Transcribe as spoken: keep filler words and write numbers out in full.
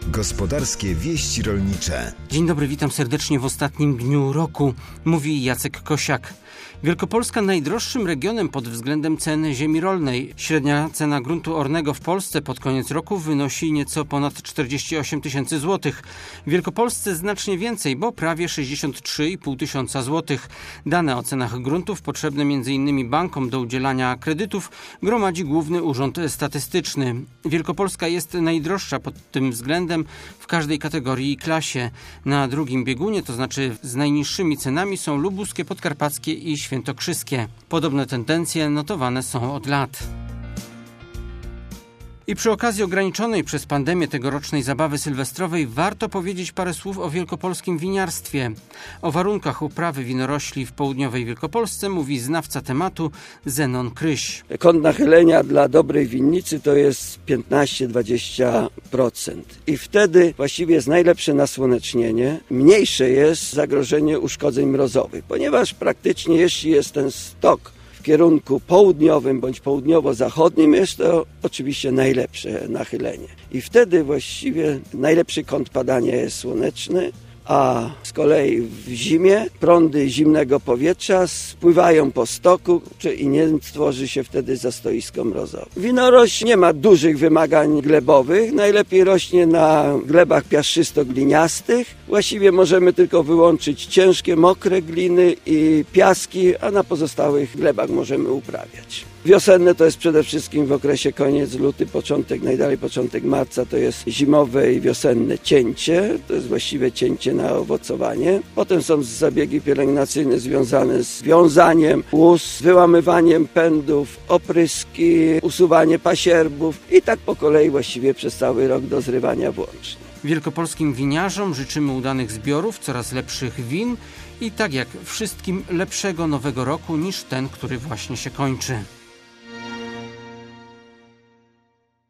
Gospodarskie wieści rolnicze. Dzień dobry, witam serdecznie w ostatnim dniu roku, mówi Jacek Kosiak. Wielkopolska najdroższym regionem pod względem ceny ziemi rolnej. Średnia cena gruntu ornego w Polsce pod koniec roku wynosi nieco ponad czterdzieści osiem tysięcy złotych. W Wielkopolsce znacznie więcej, bo prawie sześćdziesiąt trzy i pół tysiąca złotych. Dane o cenach gruntów potrzebne między innymi bankom do udzielania kredytów gromadzi Główny Urząd Statystyczny. Wielkopolska jest najdroższa pod tym względem w każdej kategorii i klasie. Na drugim biegunie, to znaczy z najniższymi cenami, są lubuskie, podkarpackie i świętokrzyskie. Podobne tendencje notowane są od lat. I przy okazji ograniczonej przez pandemię tegorocznej zabawy sylwestrowej warto powiedzieć parę słów o wielkopolskim winiarstwie. O warunkach uprawy winorośli w południowej Wielkopolsce mówi znawca tematu Zenon Kryś. Kąt nachylenia dla dobrej winnicy to jest piętnaście do dwudziestu procent. I wtedy właściwie jest najlepsze nasłonecznienie. Mniejsze jest zagrożenie uszkodzeń mrozowych, ponieważ praktycznie jeśli jest ten stok w kierunku południowym bądź południowo-zachodnim, jest to oczywiście najlepsze nachylenie. I wtedy właściwie najlepszy kąt padania jest słoneczny, a z kolei w zimie prądy zimnego powietrza spływają po stoku i nie tworzy się wtedy zastoisko mrozowe. Winorośl nie ma dużych wymagań glebowych, najlepiej rośnie na glebach piaszczysto-gliniastych. Właściwie możemy tylko wyłączyć ciężkie, mokre gliny i piaski, a na pozostałych glebach możemy uprawiać. Wiosenne to jest przede wszystkim w okresie koniec luty, początek, najdalej początek marca to jest zimowe i wiosenne cięcie, to jest właściwe cięcie na owocowanie. Potem są zabiegi pielęgnacyjne związane z wiązaniem łus, wyłamywaniem pędów, opryski, usuwanie pasierbów i tak po kolei właściwie przez cały rok do zrywania włącznie. Wielkopolskim winiarzom życzymy udanych zbiorów, coraz lepszych win i tak jak wszystkim lepszego nowego roku niż ten, który właśnie się kończy.